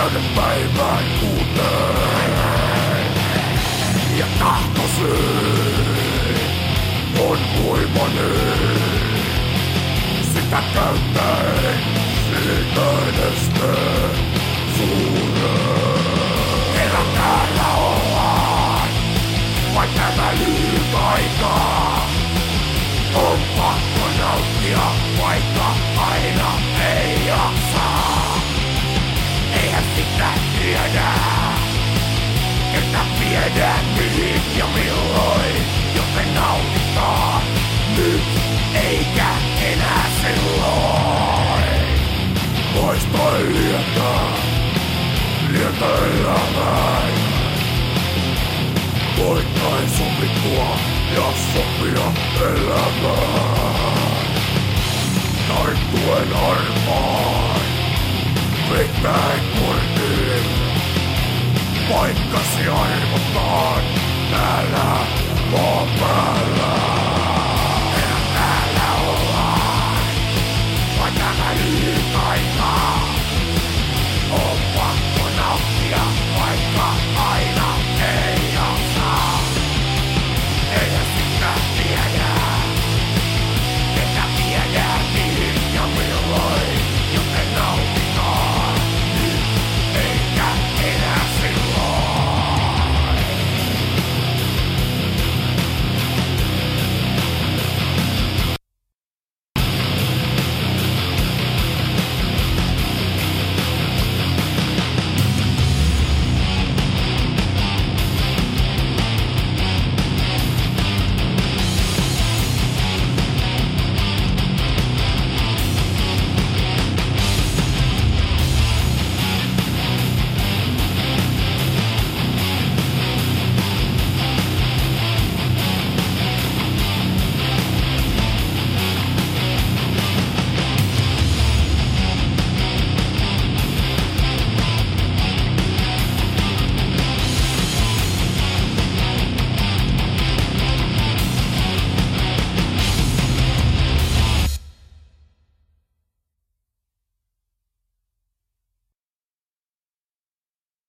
Täyden päivän kuuteen. Ja tahtosi on voimani. Sitä käyttäen siitä edestä suuren. Kerran täällä ollaan, vain tämä lyhyt aika. On pakko nauttia, vaikka aina ei jaksa. Eihän sitä tiedä, että viedään mihin ja milloin. Joten nautitaan nyt, eikä enää silloin. Muistai lietä elämään. Koittain sopittua ja sopia elämään. Tarttuen armaan, veittäen kortin. Paikkasi arvotaan täällä maan päällä.